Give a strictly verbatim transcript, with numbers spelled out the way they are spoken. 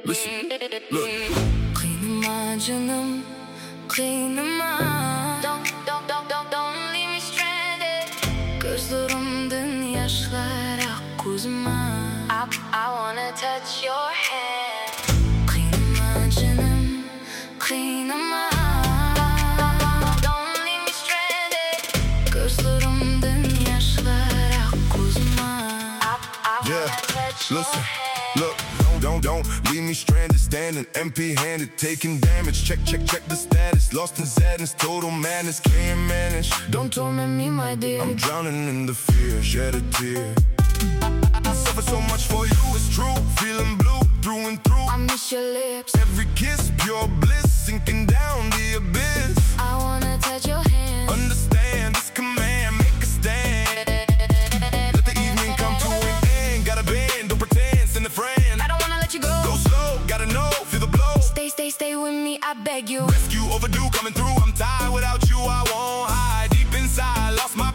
Listen, look. Kıynama canım, kıynama. Don't, don't, don't, don't, don't leave me stranded. Gözlerimden yaşlar akuzma. I, I wanna touch your hand. Kıynama canım, kıynama. Don't leave me stranded. Gözlerimden yaşlar akuzma. I, I wanna Yeah, touch your listen, hand. look. Don't, don't leave me stranded, standing empty-handed, taking damage. Check, check, check the status. Lost in sadness, total madness, can't manage. Don't torment me, my dear. I'm drowning in the fear, shed a tear. I suffer so much for you, it's true. Feeling blue, through and through. I miss your lips. Every kiss, pure bliss, sinking down the abyss. I wanna touch your hand. Understand this command, make a stand. Let the evening come to an end. Got a band, don't pretend, send a friend. I don't wanna let you go. Go slow, gotta know, feel the blow. Stay, stay, stay with me, I beg you. Rescue overdue, coming through. I'm tired without you, I won't hide. Deep inside, lost my